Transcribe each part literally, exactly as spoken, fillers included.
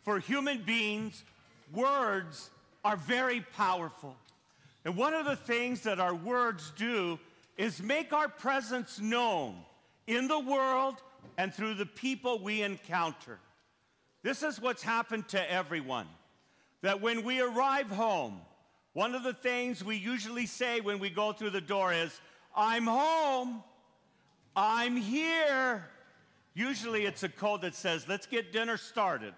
For human beings, words are very powerful. And one of the things that our words do is make our presence known in the world and through the people we encounter. This is what's happened to everyone. That when we arrive home, one of the things we usually say when we go through the door is, "I'm home, I'm here." Usually it's a code that says, "Let's get dinner started."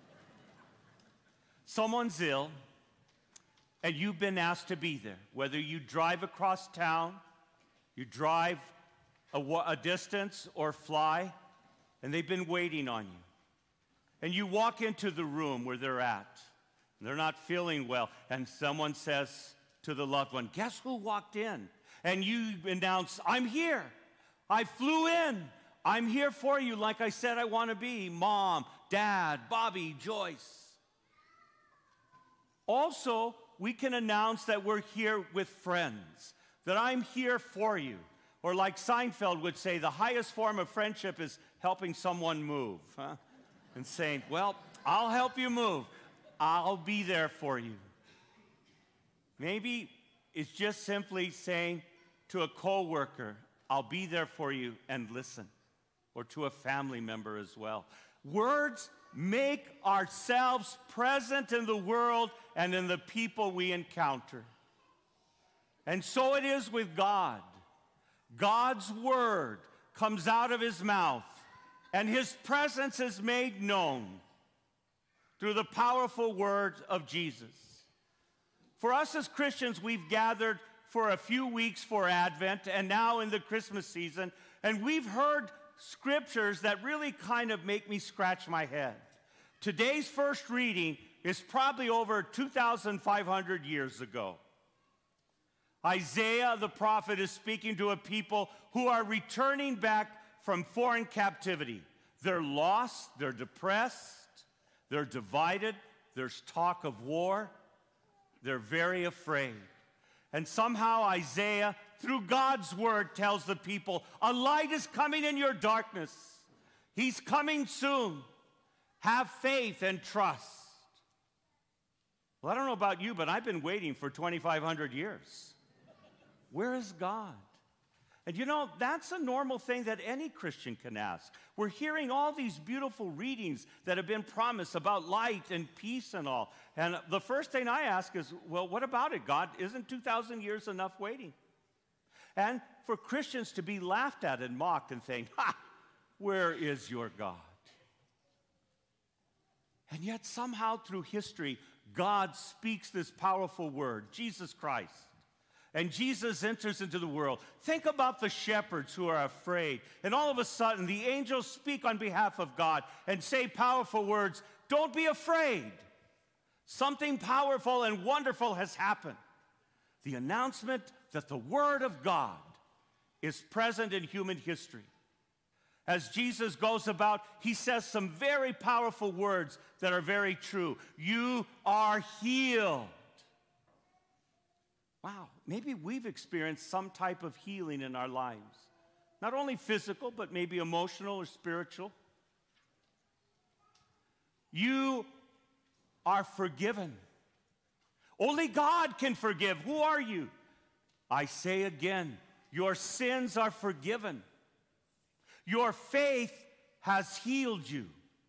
Someone's ill, and you've been asked to be there. Whether you drive across town, you drive a, a distance, or fly, and they've been waiting on you. And you walk into the room where they're at. They're not feeling well, and someone says to the loved one, "Guess who walked in?" And you announce, "I'm here. I flew in. I'm here for you like I said I want to be. Mom, Dad, Bobby, Joyce." Also, we can announce that we're here with friends, that I'm here for you. Or like Seinfeld would say, the highest form of friendship is helping someone move, huh? And saying, "Well, I'll help you move. I'll be there for you." Maybe it's just simply saying to a coworker, "I'll be there for you," and listen. Or to a family member as well. Words make ourselves present in the world and in the people we encounter. And so it is with God. God's word comes out of his mouth, and his presence is made known through the powerful word of Jesus. For us as Christians, we've gathered for a few weeks for Advent and now in the Christmas season, and we've heard scriptures that really kind of make me scratch my head. Today's first reading is probably over two thousand five hundred years ago. Isaiah the prophet is speaking to a people who are returning back from foreign captivity. They're lost, they're depressed, they're divided, there's talk of war, they're very afraid. And somehow Isaiah, through God's word, tells the people, a light is coming in your darkness. He's coming soon. Have faith and trust. Well, I don't know about you, but I've been waiting for twenty-five hundred years. Where is God? And you know, that's a normal thing that any Christian can ask. We're hearing all these beautiful readings that have been promised about light and peace and all. And the first thing I ask is, well, what about it, God? Isn't two thousand years enough waiting? And for Christians to be laughed at and mocked and saying, ha, where is your God? And yet somehow through history, God speaks this powerful word, Jesus Christ. And Jesus enters into the world. Think about the shepherds who are afraid. And all of a sudden, the angels speak on behalf of God and say powerful words. Don't be afraid. Something powerful and wonderful has happened. The announcement that the Word of God is present in human history. As Jesus goes about, he says some very powerful words that are very true. You are healed. Wow, maybe we've experienced some type of healing in our lives. Not only physical, but maybe emotional or spiritual. You are forgiven. Only God can forgive. Who are you? I say again, your sins are forgiven. Your faith has healed you.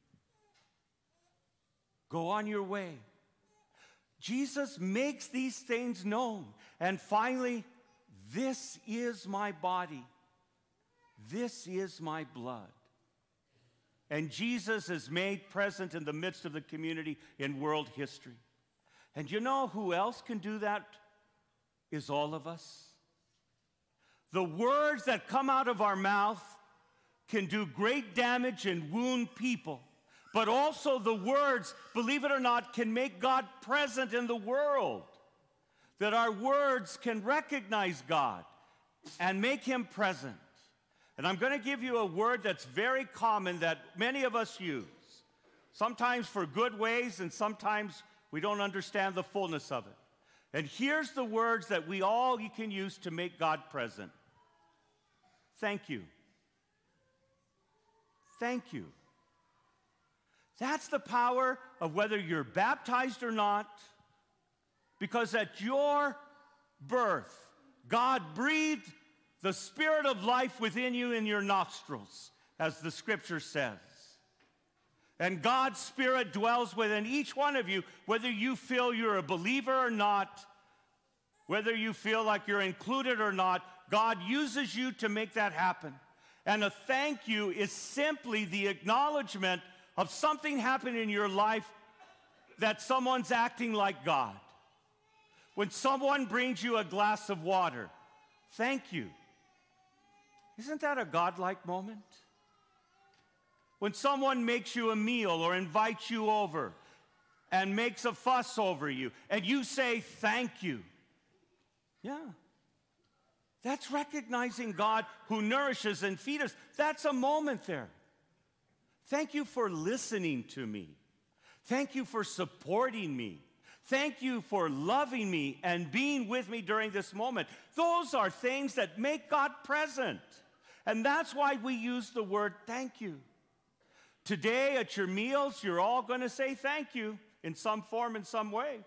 Go on your way. Jesus makes these things known. And finally, this is my body. This is my blood. And Jesus is made present in the midst of the community in world history. And you know who else can do that? Is all of us. The words that come out of our mouth can do great damage and wound people. But also the words, believe it or not, can make God present in the world. That our words can recognize God and make him present. And I'm going to give you a word that's very common that many of us use. Sometimes for good ways and sometimes we don't understand the fullness of it. And here's the words that we all can use to make God present. Thank you. Thank you. That's the power of whether you're baptized or not, because at your birth, God breathed the spirit of life within you in your nostrils, as the scripture says. And God's Spirit dwells within each one of you, whether you feel you're a believer or not, whether you feel like you're included or not. God uses you to make that happen. And a thank you is simply the acknowledgement of something happening in your life that someone's acting like God. When someone brings you a glass of water, thank you. Isn't that a godlike moment? When someone makes you a meal or invites you over and makes a fuss over you, and you say thank you. Yeah. That's recognizing God who nourishes and feeds us. That's a moment there. Thank you for listening to me. Thank you for supporting me. Thank you for loving me and being with me during this moment. Those are things that make God present. And that's why we use the word thank you. Today at your meals, you're all going to say thank you in some form, in some way.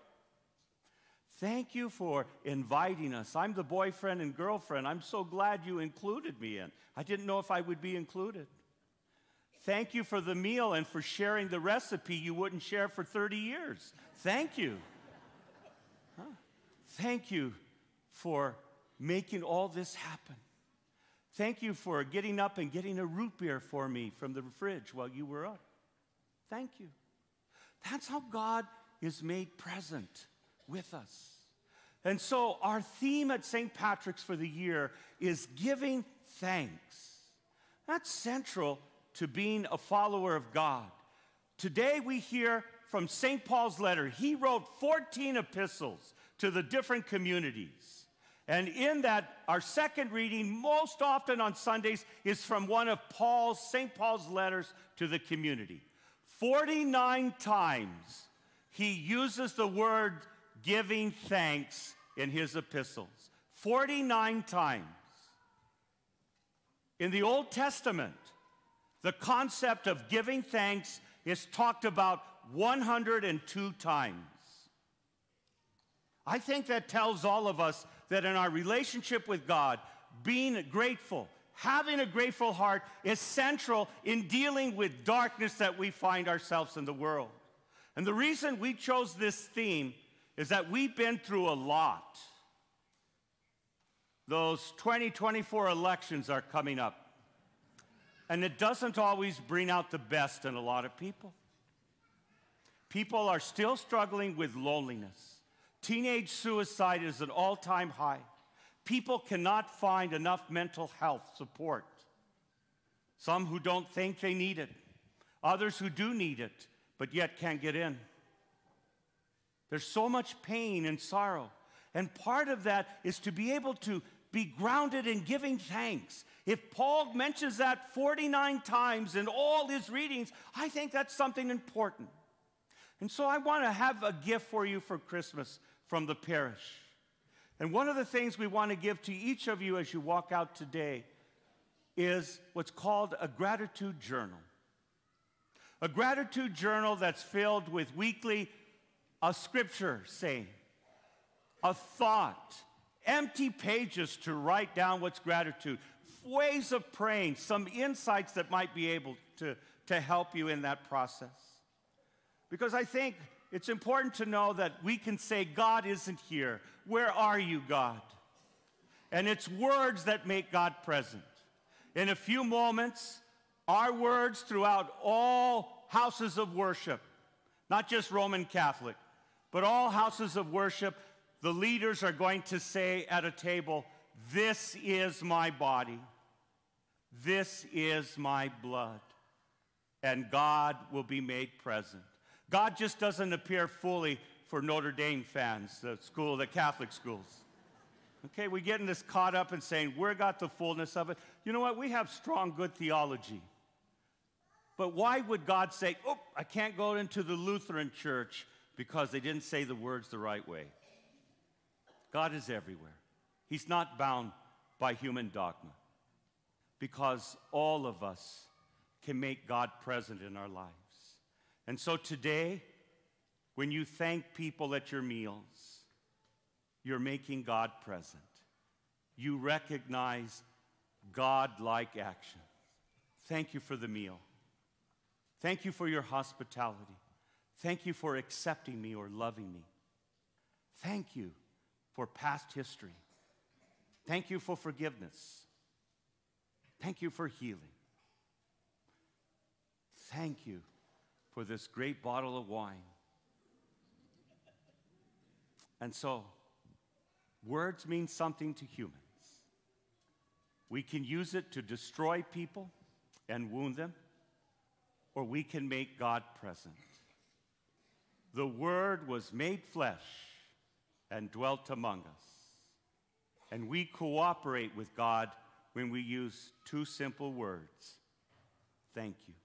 Thank you for inviting us. I'm the boyfriend and girlfriend. I'm so glad you included me in. I didn't know if I would be included. Thank you for the meal and for sharing the recipe you wouldn't share for thirty years. Thank you. Huh? Thank you for making all this happen. Thank you for getting up and getting a root beer for me from the fridge while you were up. Thank you. That's how God is made present with us. And so our theme at Saint Patrick's for the year is giving thanks. That's central to being a follower of God. Today we hear from Saint Paul's letter. He wrote fourteen epistles to the different communities. And in that, our second reading, most often on Sundays, is from one of Paul's, Saint Paul's letters to the community. forty-nine times he uses the word giving thanks in his epistles. forty-nine times. In the Old Testament, the concept of giving thanks is talked about one hundred two times. I think that tells all of us that in our relationship with God, being grateful, having a grateful heart is central in dealing with darkness that we find ourselves in the world. And the reason we chose this theme is that we've been through a lot. Those twenty twenty-four elections are coming up. And it doesn't always bring out the best in a lot of people. People are still struggling with loneliness. Teenage suicide is at an all-time high. People cannot find enough mental health support. Some who don't think they need it. Others who do need it, but yet can't get in. There's so much pain and sorrow. And part of that is to be able to be grounded in giving thanks. If Paul mentions that forty-nine times in all his readings, I think that's something important. And so I want to have a gift for you for Christmas from the parish. And one of the things we want to give to each of you as you walk out today is what's called a gratitude journal. A gratitude journal that's filled with weekly a scripture saying, a thought, empty pages to write down what's gratitude, ways of praying, some insights that might be able to, to help you in that process. Because I think it's important to know that we can say, God isn't here. Where are you, God? And it's words that make God present. In a few moments, our words throughout all houses of worship, not just Roman Catholic, but all houses of worship, the leaders are going to say at a table, this is my body, this is my blood, and God will be made present. God just doesn't appear fully for Notre Dame fans, the school, the Catholic schools. Okay, we're getting this caught up in saying, we've got the fullness of it. You know what? We have strong, good theology. But why would God say, oh, I can't go into the Lutheran church because they didn't say the words the right way? God is everywhere. He's not bound by human dogma because all of us can make God present in our lives. And so today, when you thank people at your meals, you're making God present. You recognize God-like action. Thank you for the meal. Thank you for your hospitality. Thank you for accepting me or loving me. Thank you for past history. Thank you for forgiveness. Thank you for healing. Thank you for this great bottle of wine. And so, words mean something to humans. We can use it to destroy people and wound them, or we can make God present. The Word was made flesh and dwelt among us. And we cooperate with God when we use two simple words. Thank you.